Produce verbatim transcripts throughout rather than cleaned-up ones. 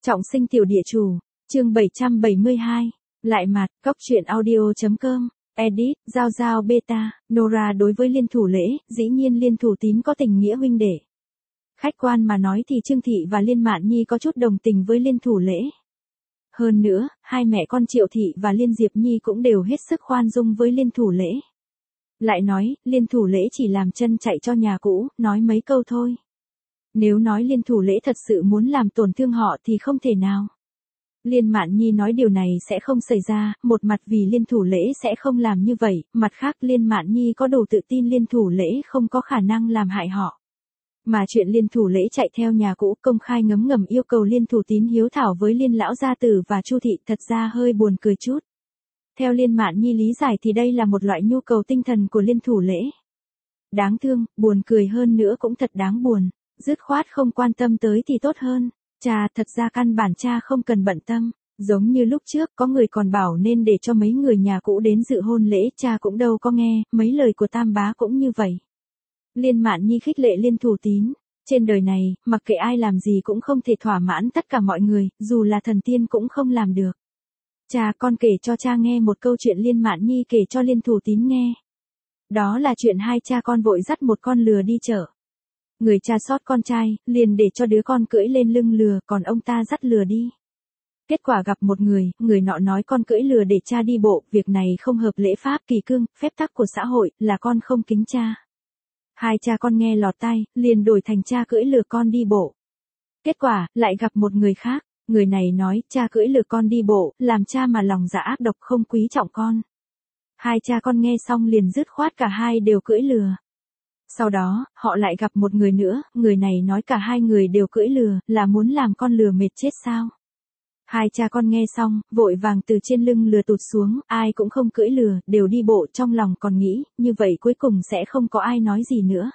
Trọng sinh tiểu địa chủ, chương bảy trăm bảy mươi hai, lại mặt, góc truyện audio.com, edit, giao giao beta, Nora đối với Liên Thủ Lễ, dĩ nhiên Liên Thủ Tín có tình nghĩa huynh đệ. Khách quan mà nói thì Trương Thị và Liên Mạn Nhi có chút đồng tình với Liên Thủ Lễ. Hơn nữa, hai mẹ con Triệu Thị và Liên Diệp Nhi cũng đều hết sức khoan dung với Liên Thủ Lễ. Lại nói, Liên Thủ Lễ chỉ làm chân chạy cho nhà cũ, nói mấy câu thôi. Nếu nói Liên Thủ Lễ thật sự muốn làm tổn thương họ thì không thể nào. Liên Mạn Nhi nói điều này sẽ không xảy ra, một mặt vì Liên Thủ Lễ sẽ không làm như vậy, mặt khác Liên Mạn Nhi có đủ tự tin Liên Thủ Lễ không có khả năng làm hại họ. Mà chuyện Liên Thủ Lễ chạy theo nhà cũ công khai ngấm ngầm yêu cầu Liên Thủ Tín hiếu thảo với Liên Lão Gia Tử và Chu Thị thật ra hơi buồn cười chút. Theo Liên Mạn Nhi lý giải thì đây là một loại nhu cầu tinh thần của Liên Thủ Lễ. Đáng thương, buồn cười hơn nữa cũng thật đáng buồn. Dứt khoát không quan tâm tới thì tốt hơn. Cha, thật ra căn bản cha không cần bận tâm. Giống như lúc trước có người còn bảo nên để cho mấy người nhà cũ đến dự hôn lễ, cha cũng đâu có nghe, mấy lời của Tam bá cũng như vậy. Liên Mạn Nhi khích lệ Liên Thủ Tín. Trên đời này, mặc kệ ai làm gì cũng không thể thỏa mãn tất cả mọi người, dù là thần tiên cũng không làm được. Cha, con kể cho cha nghe một câu chuyện Liên Mạn Nhi kể cho Liên Thủ Tín nghe. Đó là chuyện hai cha con vội dắt một con lừa đi chợ. Người cha sót con trai, liền để cho đứa con cưỡi lên lưng lừa, còn ông ta dắt lừa đi. Kết quả gặp một người, người nọ nói con cưỡi lừa để cha đi bộ, việc này không hợp lễ pháp kỳ cương, phép tắc của xã hội, là con không kính cha. Hai cha con nghe lọt tai, liền đổi thành cha cưỡi lừa con đi bộ. Kết quả, lại gặp một người khác, người này nói cha cưỡi lừa con đi bộ, làm cha mà lòng dạ ác độc không quý trọng con. Hai cha con nghe xong liền dứt khoát cả hai đều cưỡi lừa. Sau đó, họ lại gặp một người nữa, người này nói cả hai người đều cưỡi lừa, là muốn làm con lừa mệt chết sao. Hai cha con nghe xong, vội vàng từ trên lưng lừa tụt xuống, ai cũng không cưỡi lừa, đều đi bộ, trong lòng còn nghĩ, như vậy cuối cùng sẽ không có ai nói gì nữa.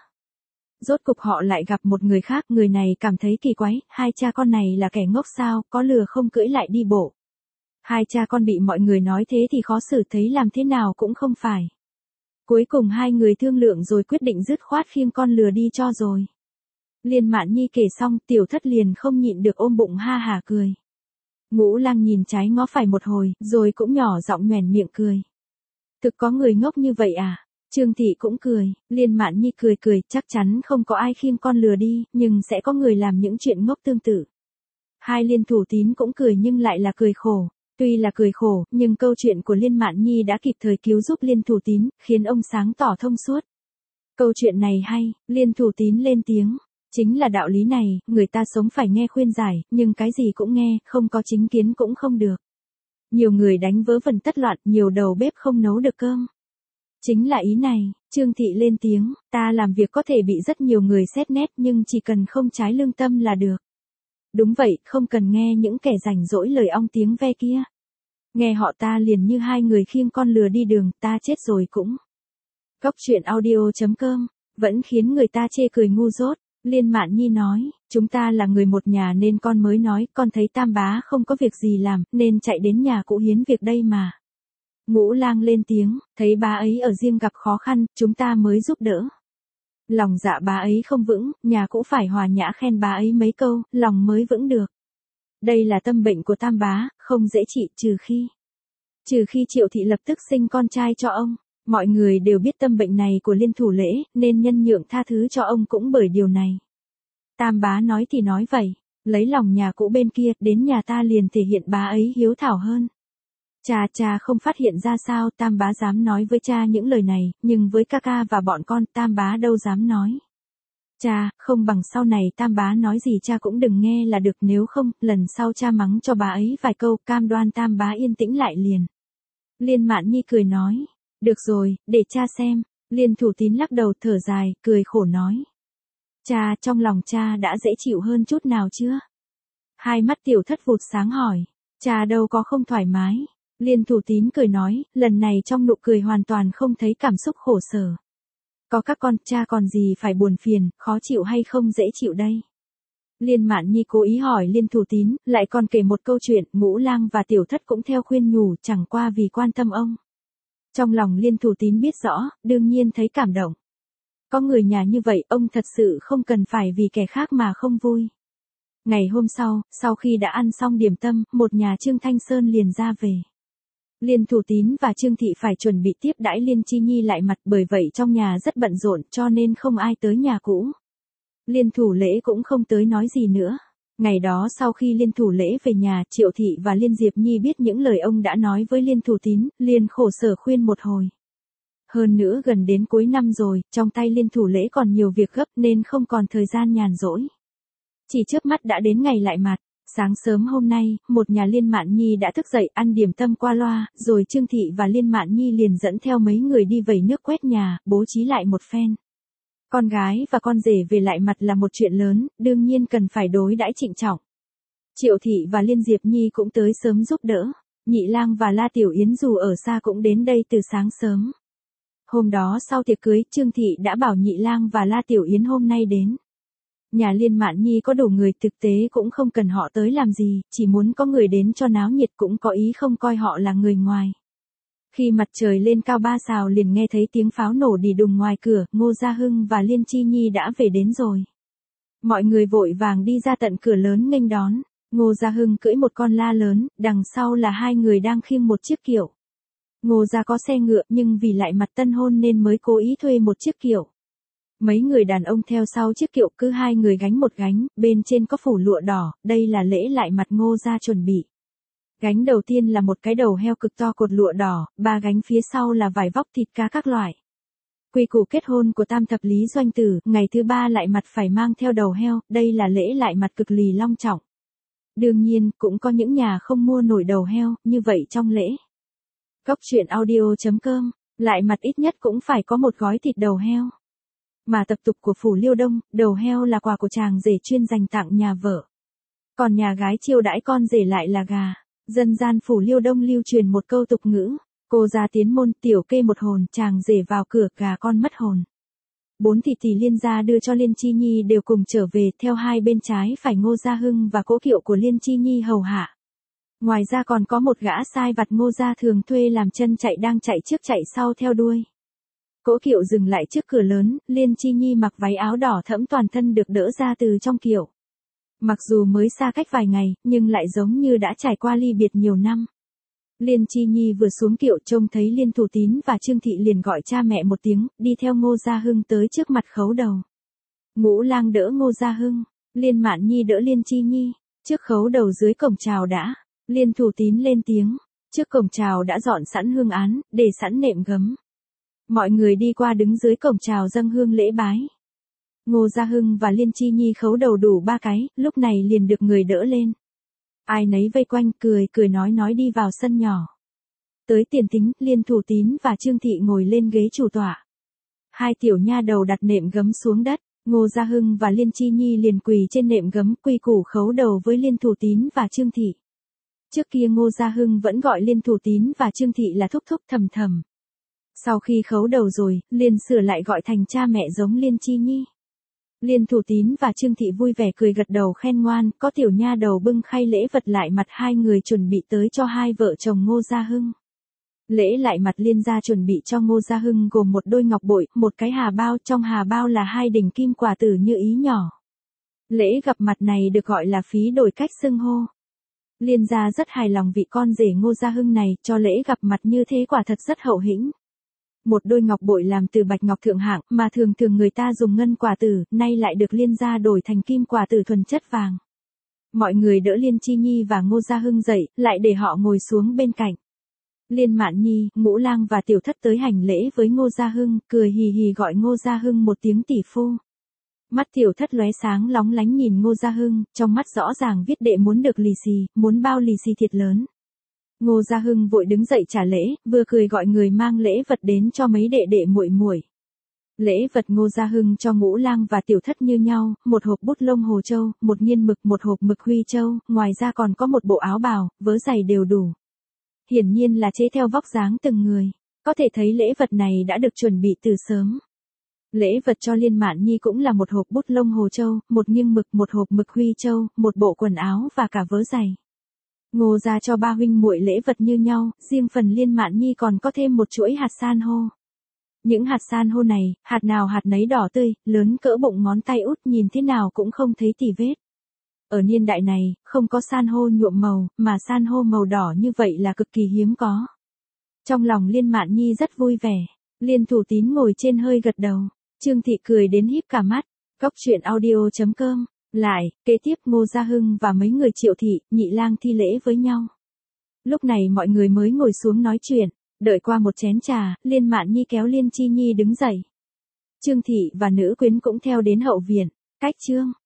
Rốt cục họ lại gặp một người khác, người này cảm thấy kỳ quái, hai cha con này là kẻ ngốc sao, có lừa không cưỡi lại đi bộ. Hai cha con bị mọi người nói thế thì khó xử, thấy làm thế nào cũng không phải. Cuối cùng hai người thương lượng rồi quyết định dứt khoát khiêng con lừa đi cho rồi. Liên Mạn Nhi kể xong, Tiểu Thất liền không nhịn được ôm bụng ha hả cười. Ngũ Lang nhìn trái ngó phải một hồi, rồi cũng nhỏ giọng nhoẻn miệng cười. Thực có người ngốc như vậy à? Trương Thị cũng cười, Liên Mạn Nhi cười cười, chắc chắn không có ai khiêng con lừa đi, nhưng sẽ có người làm những chuyện ngốc tương tự. Hai Liên Thủ Tín cũng cười nhưng lại là cười khổ. Tuy là cười khổ, nhưng câu chuyện của Liên Mạn Nhi đã kịp thời cứu giúp Liên Thủ Tín, khiến ông sáng tỏ thông suốt. Câu chuyện này hay, Liên Thủ Tín lên tiếng. Chính là đạo lý này, người ta sống phải nghe khuyên giải, nhưng cái gì cũng nghe, không có chính kiến cũng không được. Nhiều người đánh vớ vẩn tất loạn, nhiều đầu bếp không nấu được cơm. Chính là ý này, Trương Thị lên tiếng, ta làm việc có thể bị rất nhiều người xét nét nhưng chỉ cần không trái lương tâm là được. Đúng vậy, không cần nghe những kẻ rảnh rỗi lời ong tiếng ve kia. Nghe họ ta liền như hai người khiêng con lừa đi đường, ta chết rồi cũng. Góc truyện audio.com, vẫn khiến người ta chê cười ngu dốt. Liên Mạn Nhi nói, chúng ta là người một nhà nên con mới nói, con thấy Tam bá không có việc gì làm, nên chạy đến nhà cũ hiến việc đây mà. Ngũ Lang lên tiếng, thấy bá ấy ở riêng gặp khó khăn, chúng ta mới giúp đỡ. Lòng dạ bá ấy không vững, nhà cũ phải hòa nhã khen bá ấy mấy câu, lòng mới vững được. Đây là tâm bệnh của Tam bá, không dễ trị, trừ khi. Trừ khi Triệu Thị lập tức sinh con trai cho ông. Mọi người đều biết tâm bệnh này của Liên Thủ Lễ, nên nhân nhượng tha thứ cho ông cũng bởi điều này. Tam bá nói thì nói vậy, lấy lòng nhà cũ bên kia, đến nhà ta liền thể hiện bá ấy hiếu thảo hơn. Cha cha không phát hiện ra sao Tam bá dám nói với cha những lời này, nhưng với ca ca và bọn con Tam bá đâu dám nói. Cha, không bằng sau này Tam bá nói gì cha cũng đừng nghe là được, nếu không, lần sau cha mắng cho bá ấy vài câu, cam đoan Tam bá yên tĩnh lại liền. Liên Mạn Nhi cười nói. Được rồi, để cha xem. Liên Thủ Tín lắc đầu thở dài, cười khổ nói. Cha, trong lòng cha đã dễ chịu hơn chút nào chưa? Hai mắt Tiểu Thất vụt sáng hỏi. Cha đâu có không thoải mái. Liên Thủ Tín cười nói, lần này trong nụ cười hoàn toàn không thấy cảm xúc khổ sở. Có các con, cha còn gì phải buồn phiền, khó chịu hay không dễ chịu đây? Liên Mạn Nhi cố ý hỏi Liên Thủ Tín, lại còn kể một câu chuyện, Ngũ Lang và Tiểu Thất cũng theo khuyên nhủ, chẳng qua vì quan tâm ông. Trong lòng Liên Thủ Tín biết rõ, đương nhiên thấy cảm động. Có người nhà như vậy, ông thật sự không cần phải vì kẻ khác mà không vui. Ngày hôm sau, sau khi đã ăn xong điểm tâm, một nhà Trương Thanh Sơn liền ra về. Liên Thủ Tín và Trương Thị phải chuẩn bị tiếp đãi Liên Chi Nhi lại mặt, bởi vậy trong nhà rất bận rộn cho nên không ai tới nhà cũ. Liên Thủ Lễ cũng không tới nói gì nữa. Ngày đó sau khi Liên Thủ Lễ về nhà, Triệu Thị và Liên Diệp Nhi biết những lời ông đã nói với Liên Thủ Tín, liền khổ sở khuyên một hồi. Hơn nữa gần đến cuối năm rồi, trong tay Liên Thủ Lễ còn nhiều việc gấp nên không còn thời gian nhàn rỗi. Chỉ chớp mắt đã đến ngày lại mặt. Sáng sớm hôm nay, một nhà Liên Mạn Nhi đã thức dậy ăn điểm tâm qua loa, rồi Trương Thị và Liên Mạn Nhi liền dẫn theo mấy người đi vẩy nước quét nhà, bố trí lại một phen. Con gái và con rể về lại mặt là một chuyện lớn, đương nhiên cần phải đối đãi trịnh trọng. Triệu Thị và Liên Diệp Nhi cũng tới sớm giúp đỡ. Nhị Lang và La Tiểu Yến dù ở xa cũng đến đây từ sáng sớm. Hôm đó sau tiệc cưới, Trương Thị đã bảo Nhị Lang và La Tiểu Yến hôm nay đến. Nhà Liên Mạn Nhi có đủ người, thực tế cũng không cần họ tới làm gì, chỉ muốn có người đến cho náo nhiệt, cũng có ý không coi họ là người ngoài. Khi mặt trời lên cao ba sào liền nghe thấy tiếng pháo nổ đì đùng ngoài cửa, Ngô Gia Hưng và Liên Chi Nhi đã về đến rồi. Mọi người vội vàng đi ra tận cửa lớn nghênh đón. Ngô Gia Hưng cưỡi một con la lớn, đằng sau là hai người đang khiêng một chiếc kiệu. Ngô Gia có xe ngựa nhưng vì lại mặt tân hôn nên mới cố ý thuê một chiếc kiệu. Mấy người đàn ông theo sau chiếc kiệu, cứ hai người gánh một gánh, bên trên có phủ lụa đỏ, đây là lễ lại mặt Ngô Gia chuẩn bị. Gánh đầu tiên là một cái đầu heo cực to cột lụa đỏ, ba gánh phía sau là vải vóc thịt cá các loại. Quy củ kết hôn của tam thập lý doanh tử, ngày thứ ba lại mặt phải mang theo đầu heo, đây là lễ lại mặt cực lì long trọng. Đương nhiên, cũng có những nhà không mua nổi đầu heo, như vậy trong lễ. Cốc truyện audio chấm com, lại mặt ít nhất cũng phải có một gói thịt đầu heo. Mà tập tục của phủ Liêu Đông, đầu heo là quà của chàng rể chuyên dành tặng nhà vợ. Còn nhà gái chiêu đãi con rể lại là gà. Dân gian phủ Liêu Đông lưu truyền một câu tục ngữ, cô ra tiến môn, tiểu kê một hồn, chàng rể vào cửa, gà con mất hồn. Bốn thị tỷ Liên gia đưa cho Liên Chi Nhi đều cùng trở về, theo hai bên trái phải Ngô Gia Hưng và cỗ kiệu của Liên Chi Nhi hầu hạ. Ngoài ra còn có một gã sai vặt Ngô Gia thường thuê làm chân chạy đang chạy trước chạy sau theo đuôi. Cỗ kiệu dừng lại trước cửa lớn, Liên Chi Nhi mặc váy áo đỏ thẫm toàn thân được đỡ ra từ trong kiệu. Mặc dù mới xa cách vài ngày, nhưng lại giống như đã trải qua ly biệt nhiều năm. Liên Chi Nhi vừa xuống kiệu trông thấy Liên Thủ Tín và Trương Thị liền gọi cha mẹ một tiếng, đi theo Ngô Gia Hưng tới trước mặt khấu đầu. Ngũ Lang đỡ Ngô Gia Hưng, Liên Mạn Nhi đỡ Liên Chi Nhi, trước khấu đầu dưới cổng chào đã. Liên Thủ Tín lên tiếng, trước cổng chào đã dọn sẵn hương án, để sẵn nệm gấm. Mọi người đi qua đứng dưới cổng chào dâng hương lễ bái. Ngô Gia Hưng và Liên Chi Nhi khấu đầu đủ ba cái, lúc này liền được người đỡ lên. Ai nấy vây quanh, cười cười nói nói đi vào sân nhỏ. Tới tiền thính, Liên Thủ Tín và Trương Thị ngồi lên ghế chủ tọa. Hai tiểu nha đầu đặt nệm gấm xuống đất, Ngô Gia Hưng và Liên Chi Nhi liền quỳ trên nệm gấm quy củ khấu đầu với Liên Thủ Tín và Trương Thị. Trước kia Ngô Gia Hưng vẫn gọi Liên Thủ Tín và Trương Thị là thúc thúc thầm thầm. Sau khi khấu đầu rồi, liền sửa lại gọi thành cha mẹ giống Liên Chi Nhi. Liên Thủ Tín và Trương Thị vui vẻ cười gật đầu khen ngoan, có tiểu nha đầu bưng khay lễ vật lại mặt hai người chuẩn bị tới cho hai vợ chồng Ngô Gia Hưng. Lễ lại mặt Liên gia chuẩn bị cho Ngô Gia Hưng gồm một đôi ngọc bội, một cái hà bao, trong hà bao là hai đỉnh kim quả tử như ý nhỏ. Lễ gặp mặt này được gọi là phí đổi cách xưng hô. Liên gia rất hài lòng vị con rể Ngô Gia Hưng này, cho lễ gặp mặt như thế quả thật rất hậu hĩnh. Một đôi ngọc bội làm từ bạch ngọc thượng hạng, mà thường thường người ta dùng ngân quả tử, nay lại được Liên gia đổi thành kim quả tử thuần chất vàng. Mọi người đỡ Liên Chi Nhi và Ngô Gia Hưng dậy, lại để họ ngồi xuống bên cạnh. Liên Mạn Nhi, Ngũ Lang và Tiểu Thất tới hành lễ với Ngô Gia Hưng, cười hì hì gọi Ngô Gia Hưng một tiếng tỷ phu. Mắt Tiểu Thất lóe sáng lóng lánh nhìn Ngô Gia Hưng, trong mắt rõ ràng viết đệ muốn được lì xì, muốn bao lì xì thiệt lớn. Ngô Gia Hưng vội đứng dậy trả lễ, vừa cười gọi người mang lễ vật đến cho mấy đệ đệ muội muội. Lễ vật Ngô Gia Hưng cho Ngũ Lang và Tiểu Thất như nhau, một hộp bút lông hồ châu, một nghiên mực, một hộp mực huy châu, ngoài ra còn có một bộ áo bào, vớ giày đều đủ. Hiển nhiên là chế theo vóc dáng từng người, có thể thấy lễ vật này đã được chuẩn bị từ sớm. Lễ vật cho Liên Mạn Nhi cũng là một hộp bút lông hồ châu, một nghiêng mực, một hộp mực huy châu, một bộ quần áo và cả vớ giày. Ngô gia cho ba huynh muội lễ vật như nhau, riêng phần Liên Mạn Nhi còn có thêm một chuỗi hạt san hô. Những hạt san hô này, hạt nào hạt nấy đỏ tươi, lớn cỡ bụng ngón tay út, nhìn thế nào cũng không thấy tì vết. Ở niên đại này, không có san hô nhuộm màu, mà san hô màu đỏ như vậy là cực kỳ hiếm có. Trong lòng Liên Mạn Nhi rất vui vẻ. Liên Thủ Tín ngồi trên hơi gật đầu. Trương Thị cười đến híp cả mắt. Cóc truyện audio chấm com. Lại, kế tiếp Ngô Gia Hưng và mấy người Triệu Thị, Nhị Lang thi lễ với nhau. Lúc này mọi người mới ngồi xuống nói chuyện. Đợi qua một chén trà, Liên Mạn Nhi kéo Liên Chi Nhi đứng dậy. Trương Thị và nữ quyến cũng theo đến hậu viện. Cách Trương